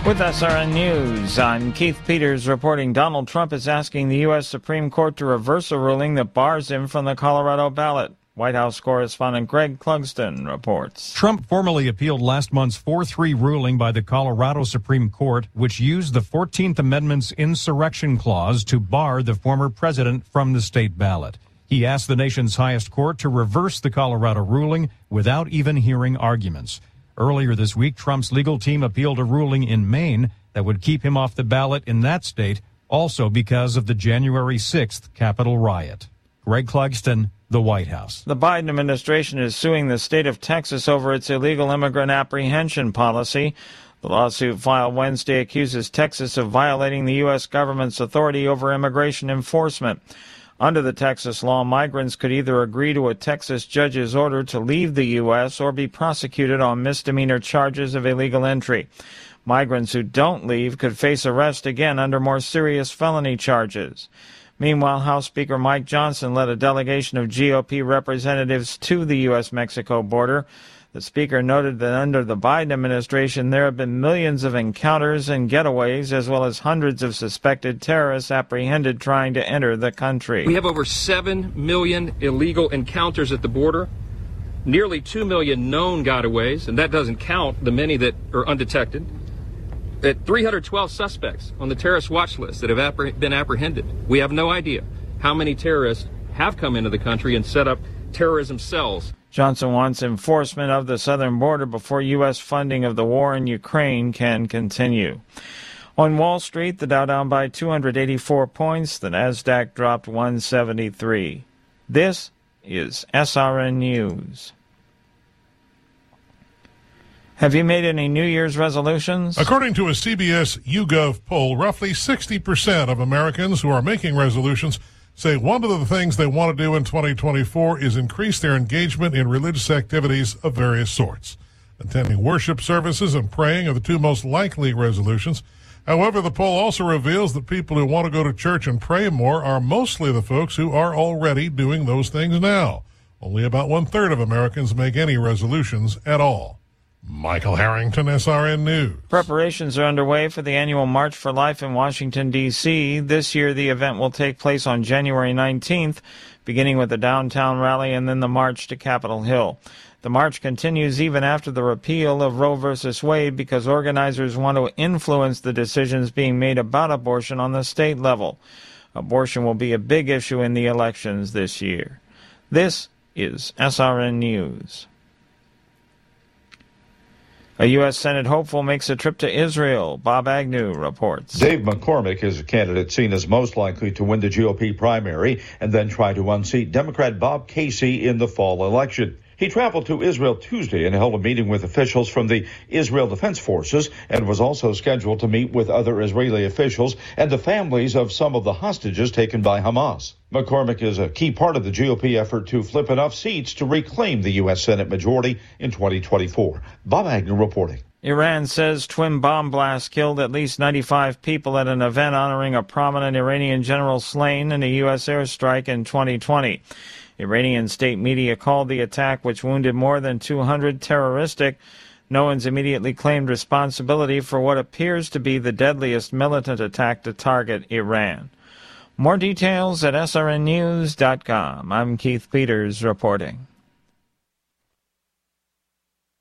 With SRN News, I'm Keith Peters reporting Donald Trump is asking the U.S. Supreme Court to reverse a ruling that bars him from the Colorado ballot. White House correspondent Greg Clugston reports. Trump formally appealed last month's 4-3 ruling by the Colorado Supreme Court, which used the 14th Amendment's insurrection clause to bar the former president from the state ballot. He asked the nation's highest court to reverse the Colorado ruling without even hearing arguments. Earlier this week, Trump's legal team appealed a ruling in Maine that would keep him off the ballot in that state, also because of the January 6th Capitol riot. Greg Clugston, the White House. The Biden administration is suing the state of Texas over its illegal immigrant apprehension policy. The lawsuit filed Wednesday accuses Texas of violating the U.S. government's authority over immigration enforcement. Under the Texas law, migrants could either agree to a Texas judge's order to leave the U.S. or be prosecuted on misdemeanor charges of illegal entry. Migrants who don't leave could face arrest again under more serious felony charges. Meanwhile, House Speaker Mike Johnson led a delegation of GOP representatives to the U.S.-Mexico border. The speaker noted that under the Biden administration, there have been millions of encounters and getaways, as well as hundreds of suspected terrorists apprehended trying to enter the country. We have over 7 million illegal encounters at the border, nearly 2 million known gotaways, and that doesn't count the many that are undetected. At 312 suspects on the terrorist watch list that have been apprehended. We have no idea how many terrorists have come into the country and set up terrorism cells. Johnson wants enforcement of the southern border before U.S. funding of the war in Ukraine can continue. On Wall Street, the Dow down by 284 points. The Nasdaq dropped 173. This is SRN News. Have you made any New Year's resolutions? According to a CBS YouGov poll, roughly 60% of Americans who are making resolutions say one of the things they want to do in 2024 is increase their engagement in religious activities of various sorts. Attending worship services and praying are the two most likely resolutions. However, the poll also reveals that people who want to go to church and pray more are mostly the folks who are already doing those things now. Only about 1/3 of Americans make any resolutions at all. Michael Harrington, SRN News. Preparations are underway for the annual March for Life in Washington, D.C. This year, the event will take place on January 19th, beginning with the downtown rally and then the march to Capitol Hill. The march continues even after the repeal of Roe v. Wade because organizers want to influence the decisions being made about abortion on the state level. Abortion will be a big issue in the elections this year. This is SRN News. A U.S. Senate hopeful makes a trip to Israel. Bob Agnew reports. Dave McCormick is a candidate seen as most likely to win the GOP primary and then try to unseat Democrat Bob Casey in the fall election. He traveled to Israel Tuesday and held a meeting with officials from the Israel Defense Forces and was also scheduled to meet with other Israeli officials and the families of some of the hostages taken by Hamas. McCormick is a key part of the GOP effort to flip enough seats to reclaim the U.S. Senate majority in 2024. Bob Agnew reporting. Iran says twin bomb blasts killed at least 95 people at an event honoring a prominent Iranian general slain in a U.S. airstrike in 2020. Iranian state media called the attack, which wounded more than 200, terroristic. No one's immediately claimed responsibility for what appears to be the deadliest militant attack to target Iran. More details at srnnews.com. I'm Keith Peters reporting.